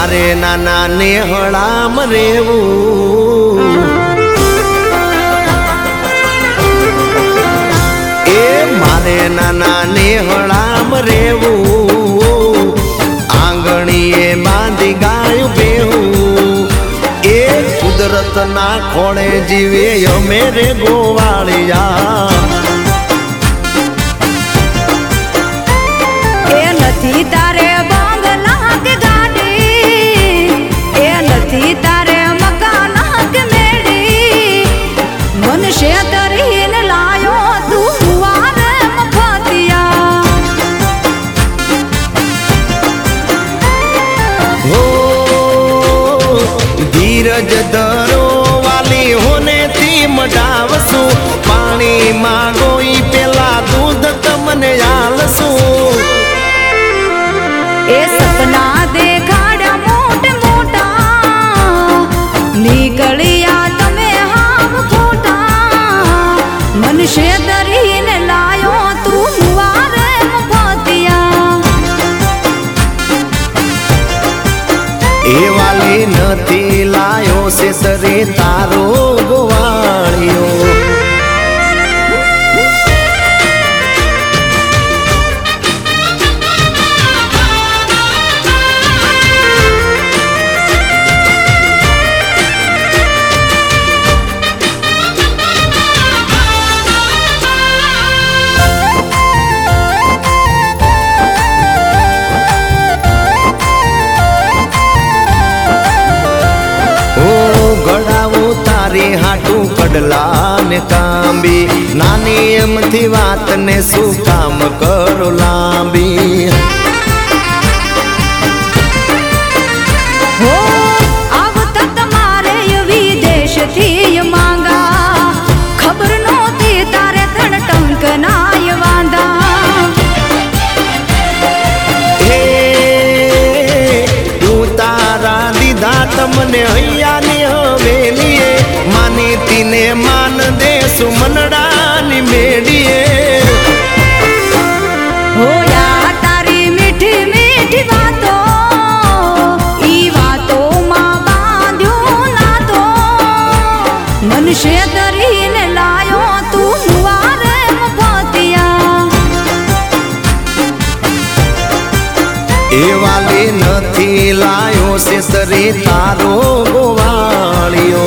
મારે નાના નેહળામ રેવું મારે નાના નેહળામ રેવું આંગણીએ બાંધી ગાયું બેહું એ કુદરત ના ખોળે જીવે અમે રે ગોવાળિયા એ નથી તારે બંગલા કે ગાડી એ નથી તારે મકાન કે મેડી મનશે તરીને લાયો ધીરજ ધરો વાલી હોને થી મઢાવશું પાણી માંગો ઈ પેલા દૂધ તમને આલશું એ સપના દેખાડ્યા મોટે મોટા નીકળ્યા તમે હાવ ખોટા મનશે દરીને લાયો તું મુવારે મફતિયા એ વાલી નથી લાયો છે સરે તારો ગોવાળિયો હાટું કડલા ને કાંબી નાની એમથી વાત ને શું કામ કરો લાંબી હો આવતા તમારે વિદેશથી માંગા ખબર નહોતી તારે ત્રણ ટંકનાય વાંધા હે ઉતારા દીધા તમને હૈયા ની હવેલીએ માનીતીને માન દેશું મનડાની મેડીએ હોયા તારી મીઠી મીઠી વાતો ઈ વાતોમાં બાંધ્યું નાતો મનશે દરીને લાયો તું મુવારે મફતિયા એ વાલી નથી લાયો છે સરી તારો ગોવાળિયો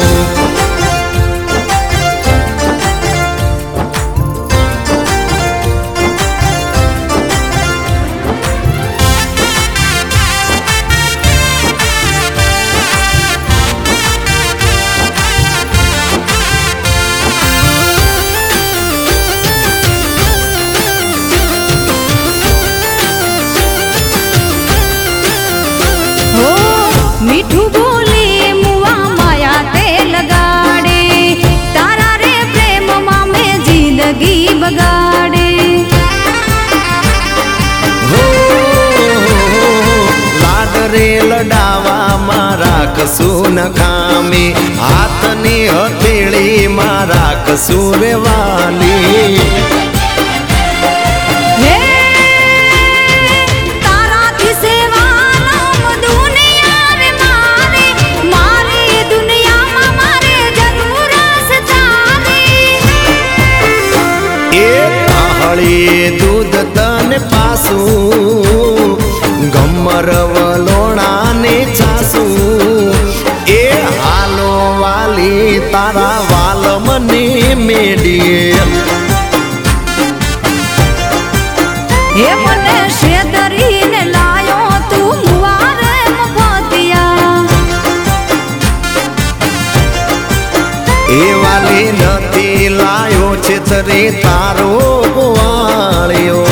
મીઠું બોલી મુવા માયા તે લગાડે તારા રે પ્રેમમાં મેં જિંદગી બગાડે લાડ રે લડાવામાં રાખશું ન ખામી હાથની હથેળીમાં રાખશું રે વાલી દૂધ તને પાસું ગમર વલોણાને છાસું એ હાલો વાલી તારા વાલ મને મેડીએ હે મને શેતરીને લાયો તું મુવારે મફતિયા એ વાલી નથી લાયો છે તરે તારો ગોવાળિયો